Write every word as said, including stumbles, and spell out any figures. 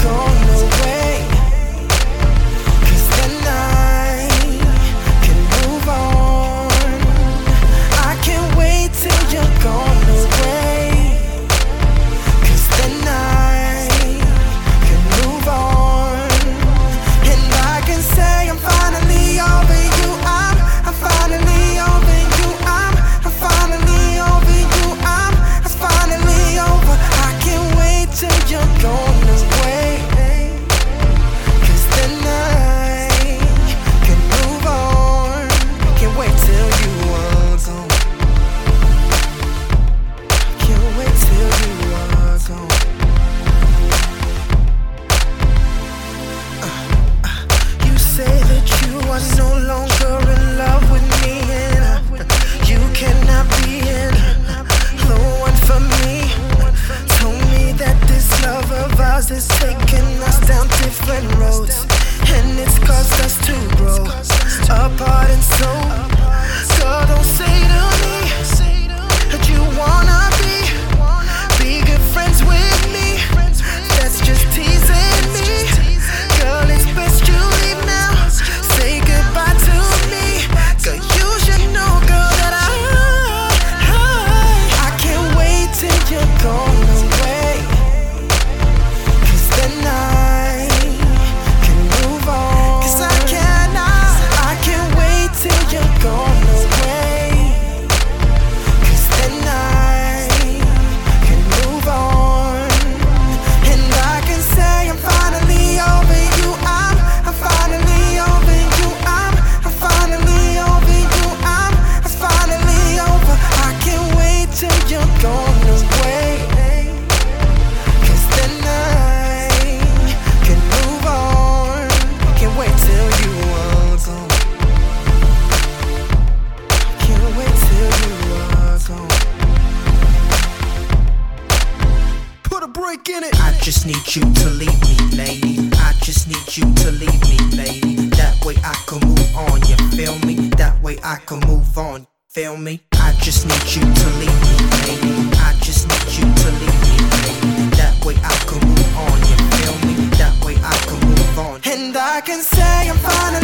gone away, 'cause then I can move on. I can't wait till you're gone away, 'cause then I can move on. And I can say I'm finally over you. I'm, I'm finally over you. I'm, I'm finally over you. I'm, I'm finally over. I can't wait till you're gone away, 'cause then I can move on. Can't wait till you are gone. Can't wait till you are gone. Uh, uh, you say that you are no longer in love with me, and uh, you cannot be in uh, the one for me. Told me that this love of ours is taking us down different roads, and it's caused us to grow apart. And so, girl, don't say to me that you wanna be be good friends with me. That's just teasing me. Girl, it's best you leave now. Say goodbye to me. Girl, you should know, girl, that I I can't wait till you're gone away, 'cause then I can move on. 'Cause I cannot, I can't wait till you're gone away, 'cause then I can move on. And I can say I'm finally over you. I'm, I'm finally over you. I'm, I'm finally over you. I'm, I'm finally over. I can't wait till you're gone away, 'cause then I can move on. Can't wait till you are gone. Can't wait till you are gone. Put a break in it. I just need you to leave me, lady. I just need you to leave me, lady. That way I can move on, you feel me? That way I can move on, feel me? I just need you to leave me, lady. I just need you to leave me, lady. That way I can move on, you feel me? That way I can move on. And I can say I'm finally